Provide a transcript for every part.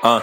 Uh.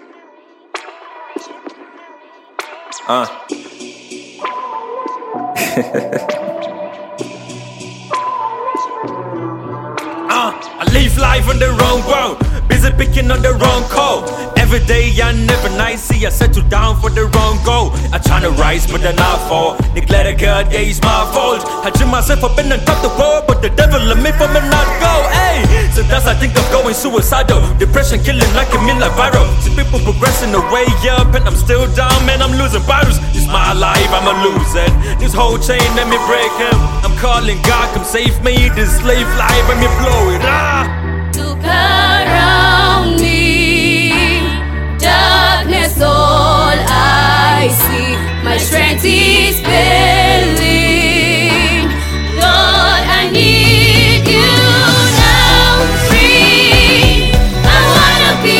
I live life on the wrong road, busy picking on the wrong code. Every day I never nice, see I settle down for the wrong goal. I tryna rise but then I fall, neglect a God, yeah it's my fault. I dream myself up in the top the world, but the devil let me from it not go. Hey, so that's I think I'm going suicidal, depression killing like a like viral. See people progressing the way up and I'm still down, man I'm losing virus. It's my life, I'ma lose it. This whole chain let me break him. I'm calling God, come save me. This slave life let me blow it. Look around me, darkness all I see. My strength is failing. Lord, I need you now. Free, I wanna be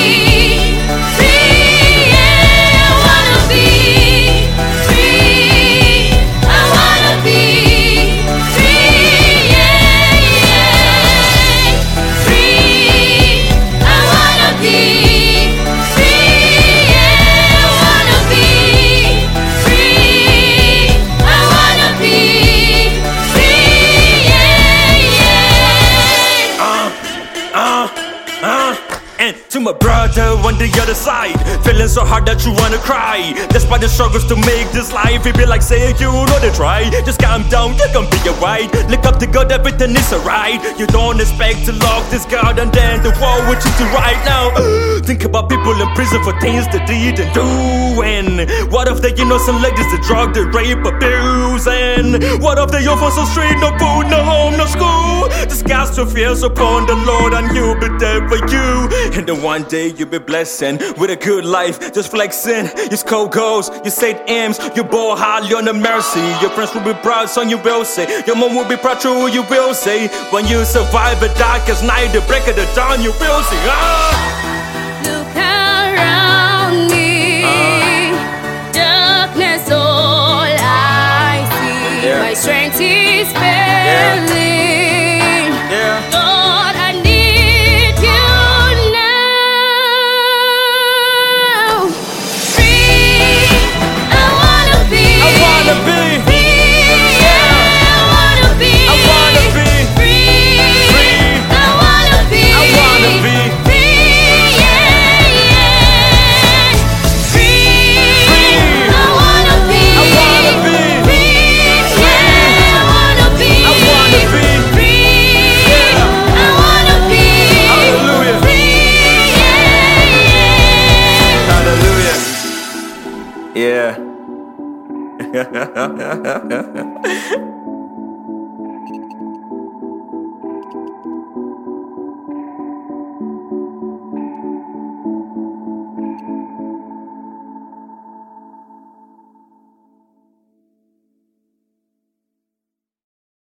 free. Yeah, I wanna be free. I wanna be free. Yeah, free. I wanna be free. Yeah, I wanna be free. I wanna be free. Yeah. And to my brother on the other side, feeling so hard that you wanna cry. Despite the struggles to make this life, it be like saying you know they try. Just calm down, you're gonna be alright. Look up to God, everything is alright. You don't expect to love this God and then the world with you to right now. Think about people in prison for things they didn't do. And what if they innocent ladies that drug, they rape, abuse? And what if they offer so straight, no food, no home, no school? This God's to fears upon the Lord and He'll be there for you. And then one day you'll be blessing with a good life, just flexing. You score goals, you set aims, you ball highly on the mercy. Your friends will be proud, son you will say. Your mom will be proud, true you will say. When you survive the darkest night, the break of the dawn, you will say, Look around me, darkness all I see. Yeah. My strength is failing. Yeah. Lord, I need you now. Free, I wanna be. I wanna be. Free, yeah, I wanna be. I wanna be. Free, Free. I wanna be. I wanna be. Free, yeah, yeah. Free, I wanna be. I wanna be. Free, yeah, I wanna be. I wanna be. Free, Yeah. I wanna be. Hallelujah. Free, yeah, yeah. Hallelujah. Yeah.